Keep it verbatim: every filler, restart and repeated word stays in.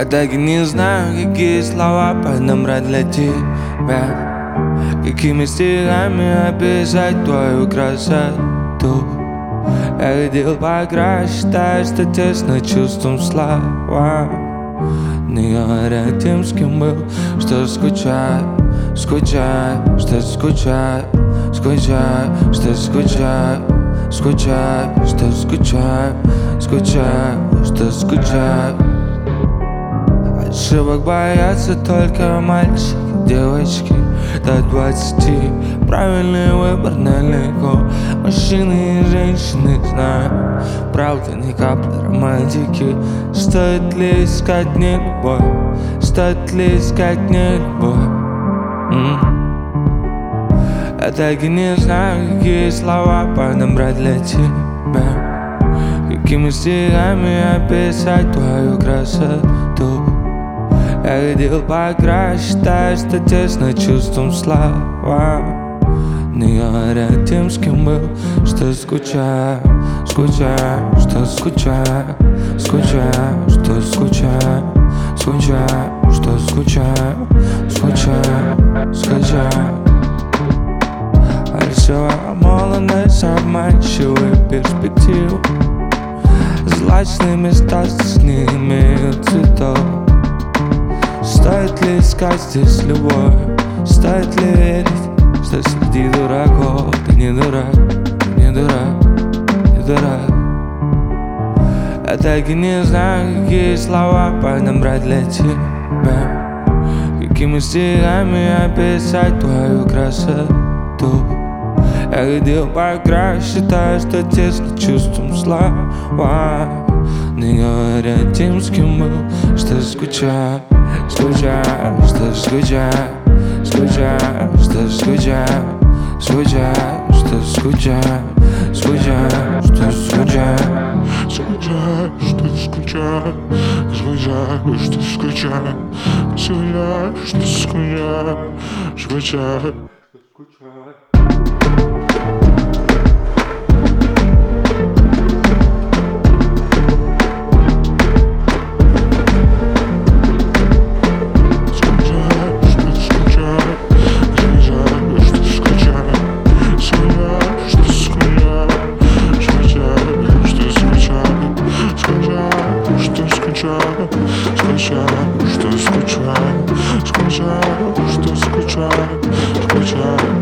Я так и не знаю, какие слова подобрать для тебя, какими стихами описать твою красоту. Я хотел покрасить, считаю, что тесно чувством слова. Не говоря тем, с кем был, что скучаю, скучаю, что скучаю, скучаю, что скучаю, скучаю, что скучаю, скучаю, что скучаю. Ошибок боятся только мальчики, девочки до двадцати. Правильный выбор далеко. Мужчины и женщины знают, правда, ни капли романтики. Стоит ли искать не любовь? Стоит ли искать не любовь? М-м. Я так и не знаю, какие слова подобрать для тебя, какими стихами описать твою красоту. Я хотел покрасить, считаю, что тесно чувством слова. Не говоря тем, с кем был, что скучаю, скучаю, что скучаю, скучаю, что скучаю, скучаю, что скучаю, скучаю, скучаю. Рисовая молодость, обманчивые перспективы, злачные места здесь не имеют цветов. Стоит ли искать здесь любовь? Стоит ли верить, что среди дураков ты не дурак, ты не дурак, не дурак? Я так и не знаю, какие слова подобрать для тебя, какими стихами описать твою красоту. Я хотел покрасить, считаю, что тесно чувством слова. Не говоря тем, с кем был, что скучаю, скучаю, что скучаю, скучаю, что скучаю, скучаю, что скучаю, скучаю, что скучаю, скучаю, что скучаю, скучаю, что скучаю, скучаю, что скучаю, скучаю, скучаю. Скучаю, что скучаю, скучаю, что скучаю, скучаю.